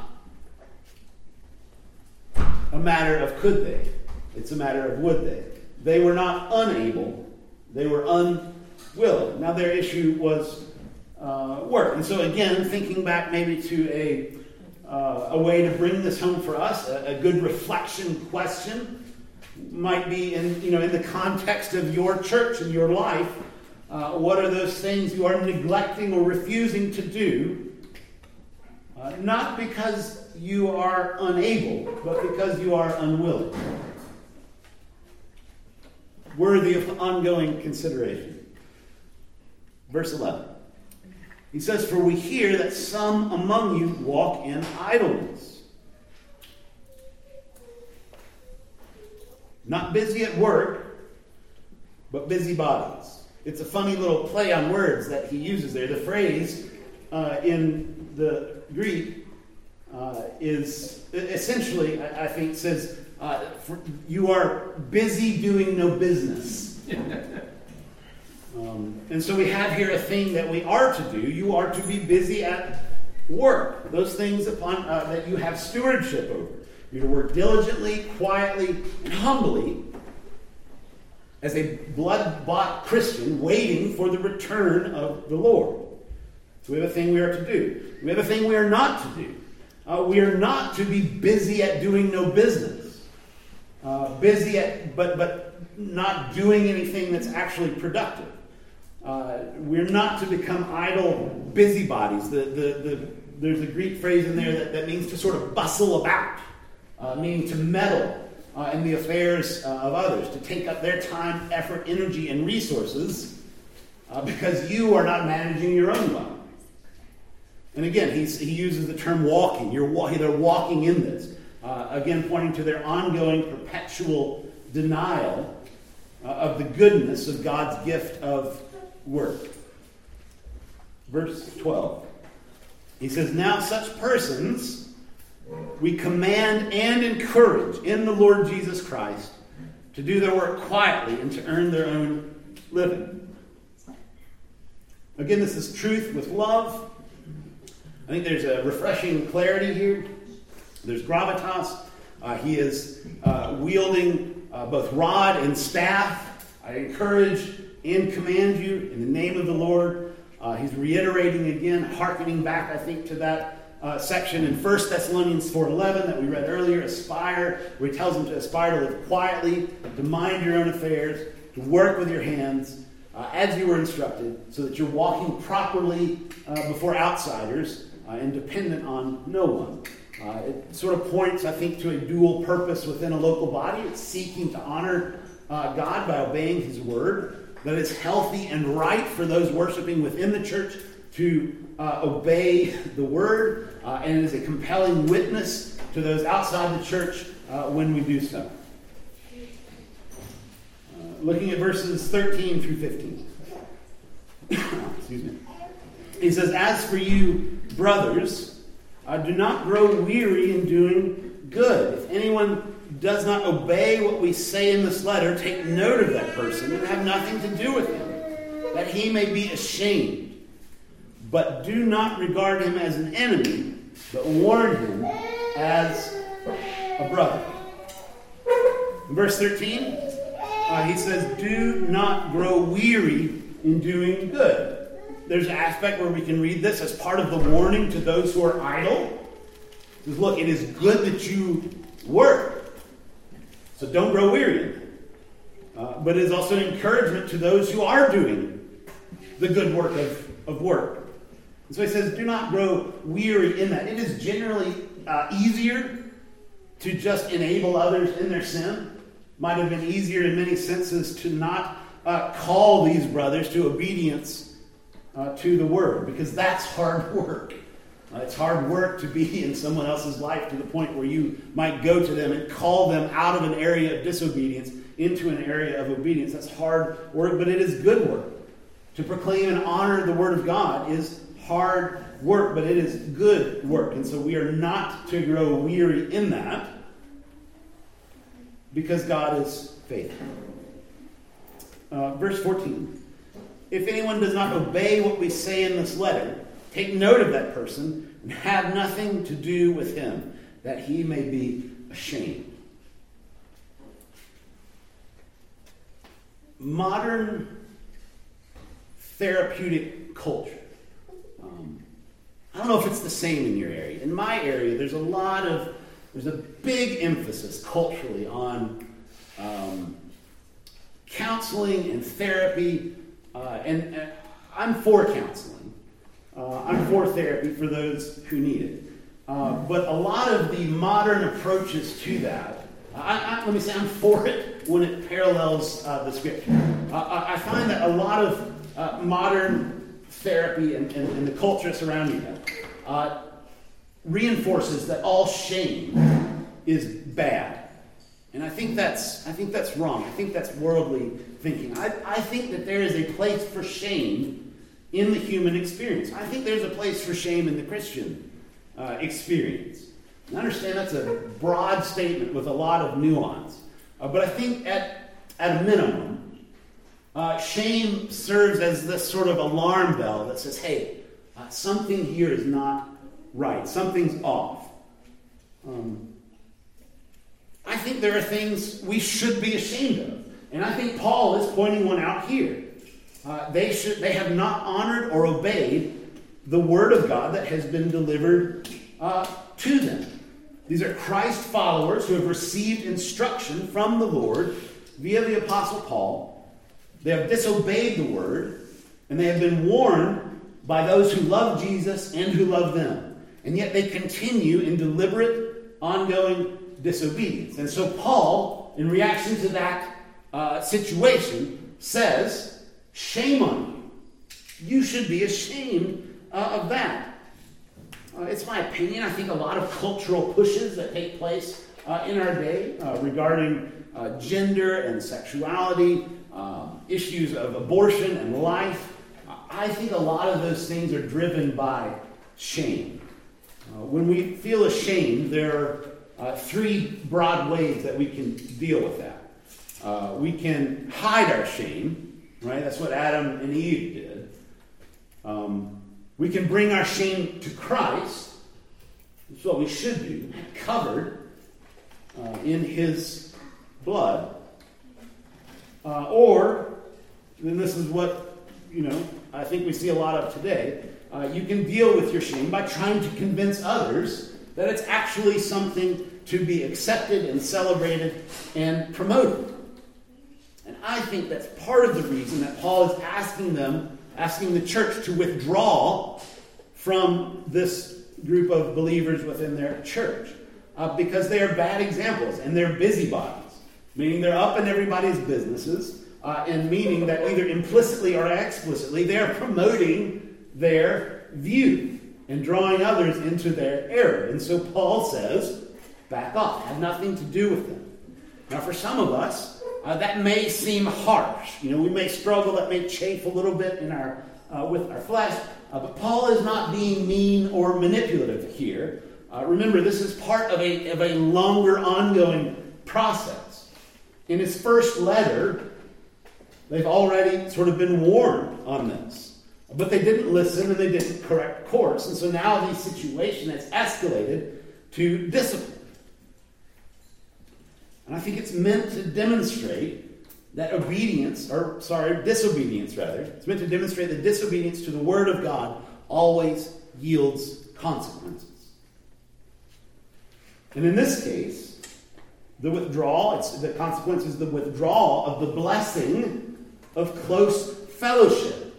a matter of could they, it's a matter of would they. They were not unable, they were unwilling. Now their issue was uh, work. And so again, thinking back maybe to a, uh, a way to bring this home for us, a, a good reflection question might be in, you know, in the context of your church and your life. Uh, what are those things you are neglecting or refusing to do? Uh, not because you are unable, but because you are unwilling. Worthy of ongoing consideration. Verse eleven. He says, "For we hear that some among you walk in idleness." Not busy at work, but busy bodies. It's a funny little play on words that he uses there. The phrase uh, in the Greek uh, is essentially, I, I think, says, uh, for, you are busy doing no business. um, and so we have here a thing that we are to do. You are to be busy at work. Those things upon uh, that you have stewardship over. You're to work diligently, quietly, and humbly as a blood-bought Christian waiting for the return of the Lord. So we have a thing we are to do. We have a thing we are not to do. Uh, we are not to be busy at doing no business. Uh, busy at, but, but not doing anything that's actually productive. Uh, we're not to become idle busybodies. The, the, the, there's a Greek phrase in there that, that means to sort of bustle about, uh, meaning to meddle uh, in the affairs uh, of others, to take up their time, effort, energy, and resources uh, because you are not managing your own life. And again, he's, he uses the term walking. You're, they're walking in this. Uh, again, pointing to their ongoing, perpetual denial uh, of the goodness of God's gift of work. Verse twelve. He says, "Now such persons we command and encourage in the Lord Jesus Christ to do their work quietly and to earn their own living." Again, this is truth with love. I think there's a refreshing clarity here. There's gravitas. Uh, he is uh, wielding uh, both rod and staff. I encourage and command you in the name of the Lord. Uh, he's reiterating again, hearkening back, I think, to that uh, section in First Thessalonians four eleven that we read earlier, aspire, where he tells them to aspire to live quietly, to mind your own affairs, to work with your hands, uh, as you were instructed, so that you're walking properly uh, before outsiders uh, and dependent on no one. Uh, it sort of points, I think, to a dual purpose within a local body. It's seeking to honor uh, God by obeying His word. That it's healthy and right for those worshiping within the church to uh, obey the word. Uh, and it is a compelling witness to those outside the church uh, when we do so. Uh, looking at verses thirteen through fifteen. Excuse me. He says, "As for you, brothers, Uh, do not grow weary in doing good. If anyone does not obey what we say in this letter, take note of that person and have nothing to do with him, that he may be ashamed. But do not regard him as an enemy, but warn him as a brother." In verse thirteen, uh, he says, "Do not grow weary in doing good." There's an aspect where we can read this as part of the warning to those who are idle. It says, look, it is good that you work, so don't grow weary. Uh, but it is also an encouragement to those who are doing the good work of, of work. And so he says, do not grow weary in that. It is generally uh, easier to just enable others in their sin. Might have been easier in many senses to not uh, call these brothers to obedience Uh, to the word, because that's hard work. Uh, it's hard work to be in someone else's life to the point where you might go to them and call them out of an area of disobedience into an area of obedience. That's hard work, but it is good work. To proclaim and honor the word of God is hard work, but it is good work. And so we are not to grow weary in that, because God is faithful. Uh, verse fourteen. "If anyone does not obey what we say in this letter, take note of that person and have nothing to do with him, that he may be ashamed." Modern therapeutic culture. Um, I don't know if it's the same in your area. In my area, there's a lot of, there's a big emphasis culturally on um, counseling and therapy. Uh, and, and I'm for counseling. Uh, I'm for therapy for those who need it. Uh, but a lot of the modern approaches to that, I, I, let me say I'm for it when it parallels uh, the scripture. Uh, I find that a lot of uh, modern therapy and, and, and the culture surrounding that uh, reinforces that all shame is bad. And I think that's I think that's wrong. I think that's worldly thinking. I, I think that there is a place for shame in the human experience. I think there's a place for shame in the Christian uh, experience. And I understand that's a broad statement with a lot of nuance. Uh, but I think at, at a minimum, uh, shame serves as this sort of alarm bell that says, hey, uh, something here is not right. Something's off. Um, I think there are things we should be ashamed of. And I think Paul is pointing one out here. Uh, they should they have not honored or obeyed the word of God that has been delivered uh, to them. These are Christ followers who have received instruction from the Lord via the Apostle Paul. They have disobeyed the word, and they have been warned by those who love Jesus and who love them. And yet they continue in deliberate, ongoing disobedience. And so Paul, in reaction to that uh, situation, says, shame on you. You should be ashamed uh, of that. Uh, it's my opinion. I think a lot of cultural pushes that take place uh, in our day uh, regarding uh, gender and sexuality, um, issues of abortion and life. I think a lot of those things are driven by shame. Uh, when we feel ashamed, there are uh, three broad ways that we can deal with that. Uh, we can hide our shame, right? That's what Adam and Eve did. Um, we can bring our shame to Christ. That's what we should do, covered uh, in His blood. Uh, or, then this is what, you know, I think we see a lot of today. Uh, you can deal with your shame by trying to convince others that it's actually something to be accepted and celebrated and promoted. And I think that's part of the reason that Paul is asking them, asking the church to withdraw from this group of believers within their church. Uh, because they are bad examples and they're busybodies. Meaning they're up in everybody's businesses. Uh, and meaning that either implicitly or explicitly they are promoting their view and drawing others into their error. And so Paul says, back off. Have nothing to do with them. Now for some of us, uh, that may seem harsh. You know, we may struggle, that may chafe a little bit in our uh, with our flesh. Uh, but Paul is not being mean or manipulative here. Uh, remember, this is part of a, of a longer ongoing process. In his first letter, they've already sort of been warned on this. But they didn't listen and they didn't correct course. And so now the situation has escalated to discipline. And I think it's meant to demonstrate that obedience, or sorry, disobedience rather, it's meant to demonstrate that disobedience to the Word of God always yields consequences. And in this case, the withdrawal, it's the consequence is the withdrawal of the blessing of close fellowship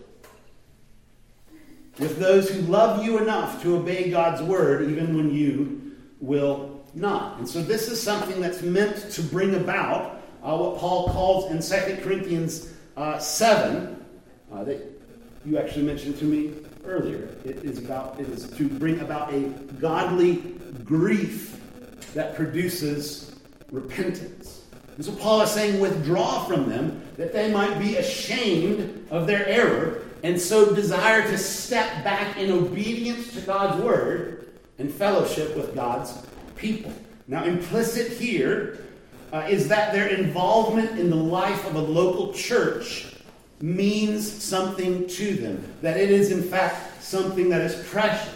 with those who love you enough to obey God's word even when you will not. And so this is something that's meant to bring about uh, what Paul calls in Second Corinthians uh, seven, uh, that you actually mentioned to me earlier. It is about it is to bring about a godly grief that produces repentance. And so Paul is saying, withdraw from them, that they might be ashamed of their error, and so desire to step back in obedience to God's word and fellowship with God's people. Now, implicit here uh, is that their involvement in the life of a local church means something to them, that it is, in fact, something that is precious.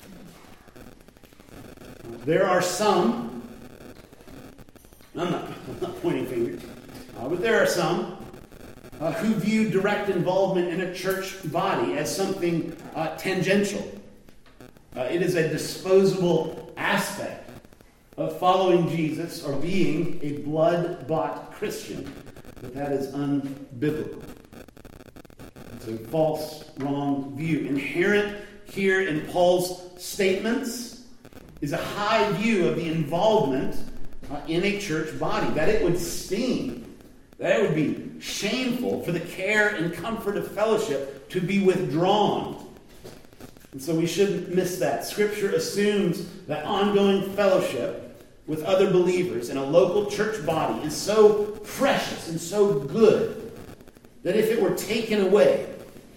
There are some, I'm not, I'm not pointing fingers, uh, but there are some uh, who view direct involvement in a church body as something uh, tangential. Uh, it is a disposable aspect of following Jesus or being a blood-bought Christian, but that is unbiblical. It's a false, wrong view. Inherent here in Paul's statements is a high view of the involvement uh, in a church body, that it would sting, that it would be shameful for the care and comfort of fellowship to be withdrawn. And so we shouldn't miss that. Scripture assumes that ongoing fellowship with other believers in a local church body is so precious and so good that if it were taken away,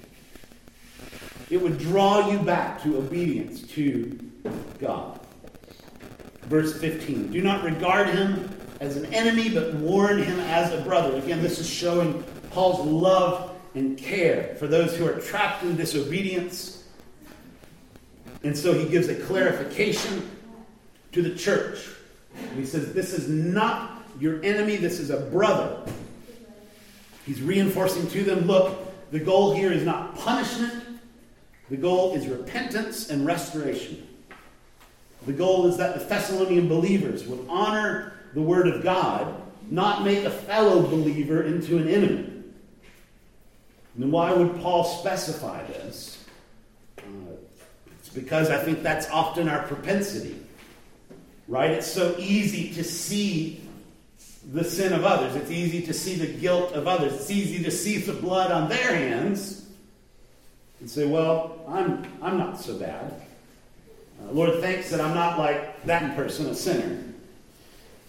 it would draw you back to obedience to God. Verse fifteen, do not regard him as an enemy, but warn him as a brother. Again, this is showing Paul's love and care for those who are trapped in disobedience. And so he gives a clarification to the church. He says, this is not your enemy, this is a brother. He's reinforcing to them, look, the goal here is not punishment. The goal is repentance and restoration. The goal is that the Thessalonian believers would honor the word of God, not make a fellow believer into an enemy. And why would Paul specify this? Uh, it's because I think that's often our propensity. Right? It's so easy to see the sin of others. It's easy to see the guilt of others. It's easy to see the blood on their hands and say, well, I'm I'm not so bad. Uh, Lord, thanks that I'm not like that person, a sinner.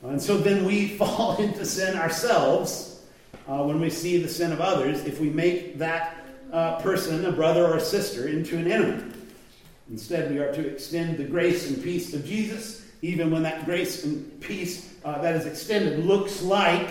And so then we fall into sin ourselves uh, when we see the sin of others, if we make that uh, person, a brother or a sister, into an enemy. Instead, we are to extend the grace and peace of Jesus, even when that grace and peace uh, that is extended looks like,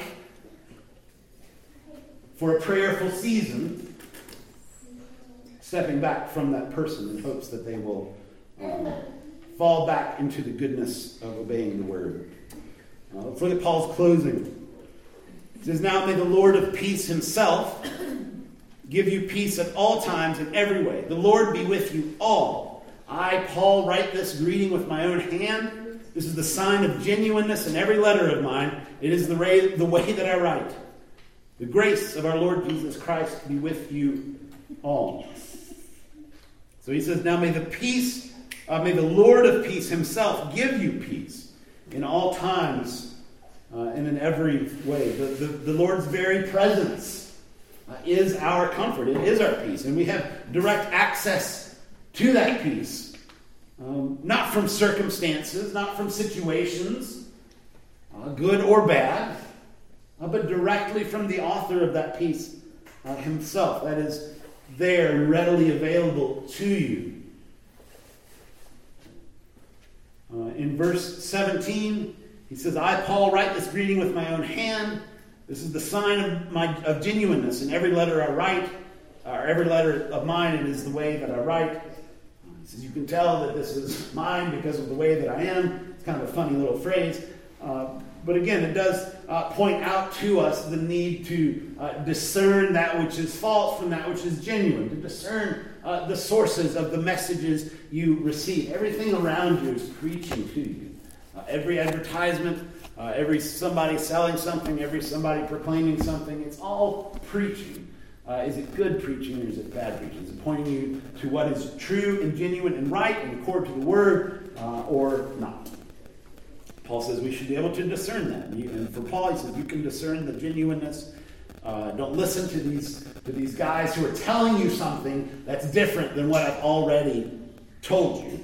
for a prayerful season, stepping back from that person in hopes that they will um, fall back into the goodness of obeying the word. Uh, let's look at Paul's closing. It says, "Now may the Lord of peace himself give you peace at all times in every way. The Lord be with you all. I, Paul, write this greeting with my own hand. This is the sign of genuineness in every letter of mine. It is the way, the way that I write. The grace of our Lord Jesus Christ be with you all." So he says, now may the peace, uh, may the Lord of peace himself give you peace in all times uh, and in every way. The, the, the Lord's very presence uh, is our comfort. It is our peace. And we have direct access to that peace. Um, not from circumstances, not from situations, uh, good or bad, uh, but directly from the author of that peace uh, himself. That is there, readily available to you. Uh, in verse seventeen, he says, I, Paul, write this greeting with my own hand. This is the sign of my of genuineness. In every letter I write, or every letter of mine, it is the way that I write. He says, you can tell that this is mine because of the way that I am. It's kind of a funny little phrase. Uh, but again, it does uh, point out to us the need to uh, discern that which is false from that which is genuine. To discern uh, the sources of the messages you receive. Everything around you is preaching to you. Uh, every advertisement, uh, every somebody selling something, every somebody proclaiming something, it's all preaching. Uh, is it good preaching or is it bad preaching? Is it pointing you to what is true and genuine and right and accord to the word uh, or not? Paul says we should be able to discern that. And, you, and for Paul, he says you can discern the genuineness. Uh, don't listen to these, to these guys who are telling you something that's different than what I've already told you.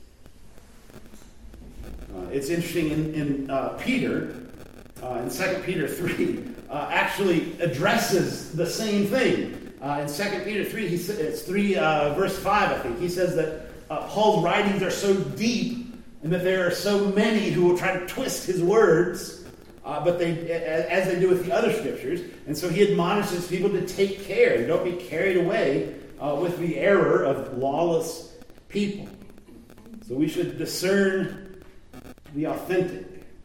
Uh, it's interesting in, in uh, Peter, uh, in Second Peter three, Uh, actually addresses the same thing. Uh, in Second Peter three, he sa- it's three uh, verse five, I think, he says that uh, Paul's writings are so deep and that there are so many who will try to twist his words, uh, but they, as they do with the other scriptures. And so he admonishes people to take care. Don't be carried away uh, with the error of lawless people. So we should discern the authentic.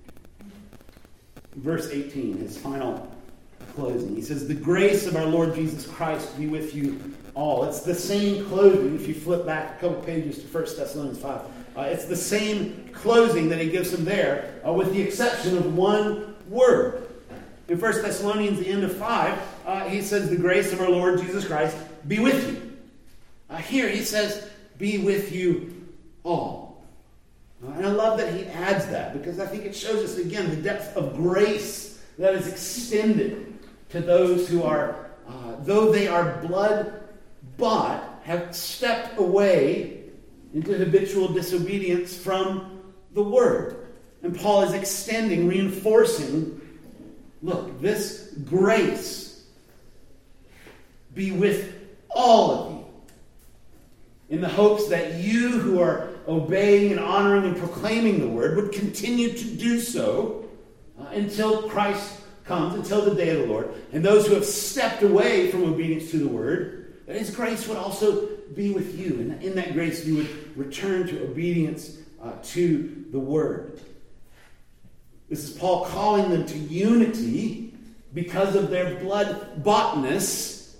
Verse eighteen, his final closing. He says, the grace of our Lord Jesus Christ be with you all. It's the same closing. If you flip back a couple pages to First Thessalonians five, uh, it's the same closing that he gives them there, uh, with the exception of one word. In First Thessalonians, the end of five, uh, he says, the grace of our Lord Jesus Christ be with you. Uh, here he says, be with you all. Uh, and I love that he adds that, because I think it shows us, again, the depth of grace that is extended to those who are, uh, though they are blood-bought, have stepped away into habitual disobedience from the Word. And Paul is extending, reinforcing, look, this grace be with all of you, in the hopes that you who are obeying and honoring and proclaiming the Word would continue to do so uh, until Christ comes, until the day of the Lord. And those who have stepped away from obedience to the Word, that His grace would also be with you. And in that grace you would return to obedience uh, to the Word. This is Paul calling them to unity because of their blood-boughtness.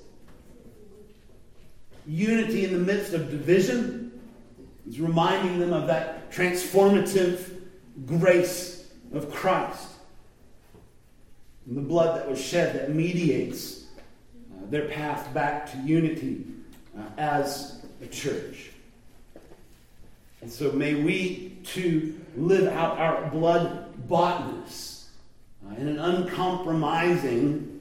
Unity in the midst of division. He's reminding them of that transformative grace of Christ. And the blood that was shed that mediates uh, their path back to unity uh, as a church. And so may we too live out our blood-boughtness uh, in an uncompromising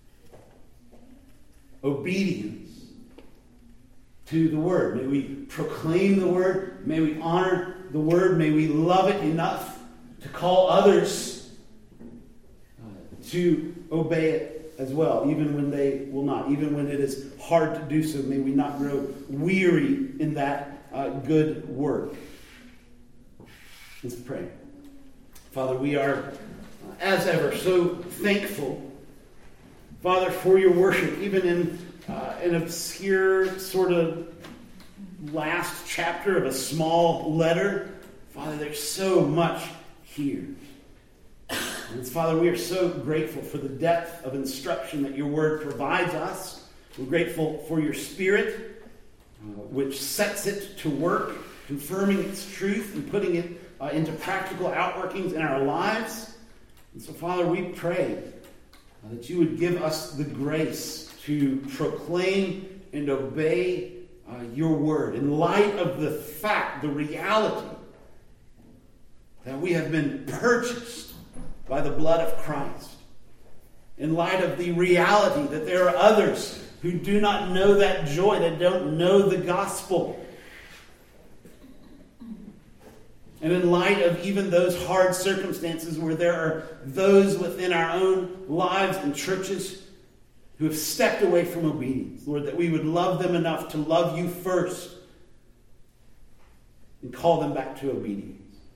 obedience to the Word. May we proclaim the Word. May we honor the Word. May we love it enough to call others to obey it as well, even when they will not, even when it is hard to do so. May we not grow weary in that uh, good work. Let's pray. Father, we are, as ever, so thankful, Father, for your worship, even in uh, an obscure sort of last chapter of a small letter. Father, there's so much here. And Father, we are so grateful for the depth of instruction that your word provides us. We're grateful for your Spirit, uh, which sets it to work, confirming its truth and putting it uh, into practical outworkings in our lives. And so, Father, we pray uh, that you would give us the grace to proclaim and obey uh, your word in light of the fact, the reality, that we have been purchased by the blood of Christ. In light of the reality that there are others who do not know that joy, that don't know the gospel. And in light of even those hard circumstances where there are those within our own lives and churches who have stepped away from obedience, Lord, that we would love them enough to love you first and call them back to obedience.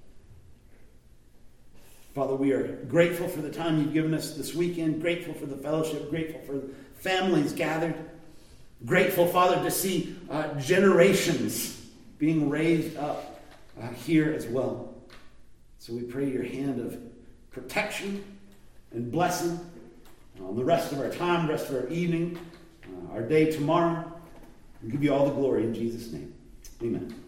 Father, we are grateful for the time you've given us this weekend, grateful for the fellowship, grateful for the families gathered, grateful, Father, to see uh, generations being raised up uh, here as well. So we pray your hand of protection and blessing on the rest of our time, the rest of our evening, uh, our day tomorrow. We give you all the glory in Jesus' name. Amen.